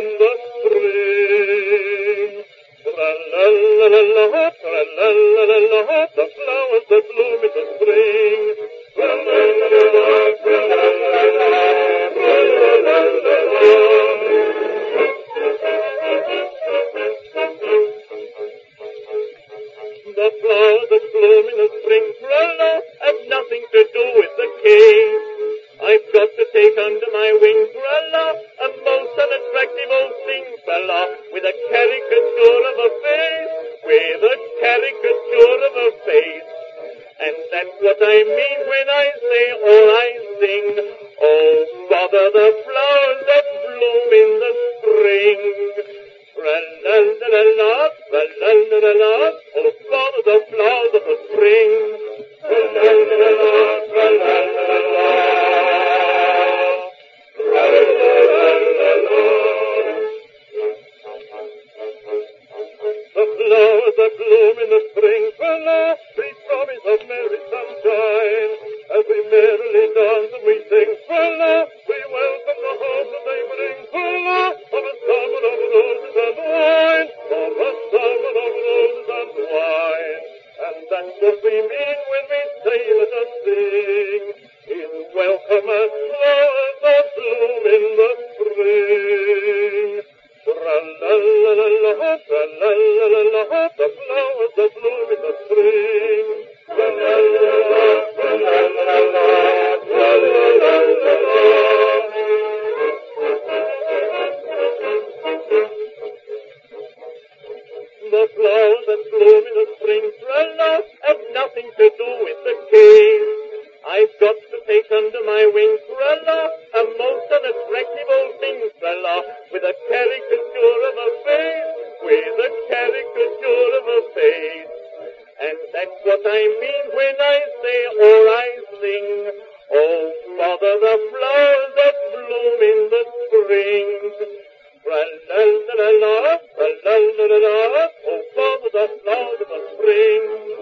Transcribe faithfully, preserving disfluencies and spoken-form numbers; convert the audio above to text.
in the spring. Tra-la-la-la-la, tra-la-la-la-la, the flowers that bloom in the spring. Tra-la-la-la-la, tra-la-la-la-la, tra-la-la-la-la. The flowers that bloom in the spring, tra-la, have nothing to do with the case. I've got to take under my wing, tra-la, a most unattractive old thing, tra-la, with a caricature of a face, with a caricature of a face. And that's what I mean when I say or I sing, oh, bother the flowers that bloom in the spring. Tra-la-la-la-la, tra-la-la-la-la, oh, bother the flowers of the spring. Tra-la-la-la-la, tra-la-la-la-la. The flowers that bloom in the spring, tra-la, they promise of merry sunshine. As we merrily dance and we sing, tra-la, we welcome the hope that they bring, tra-la, of a summer of roses and wine, of a summer of roses and wine. And that's what we mean when we say let us sing, is welcome as flowers that bloom in the spring. Tra-la-la-la-la, tra-la-la-la-la, the flowers that bloom in the spring. Tra-la-la-la, tra-la-la-la, tra-la-la-la-la. The flowers that bloom in the spring, tra-la, have nothing to do with the case. I've got to take under my wing, tra-la, a most unattractive old thing, tra-la, with a caricature of a face, with a caricature of a face. And that's what I mean when I say or I sing, oh, bother the flowers that bloom in the spring. Tra-la-la-la-la, tra-la-la-la-la, oh, bother the flowers of the spring.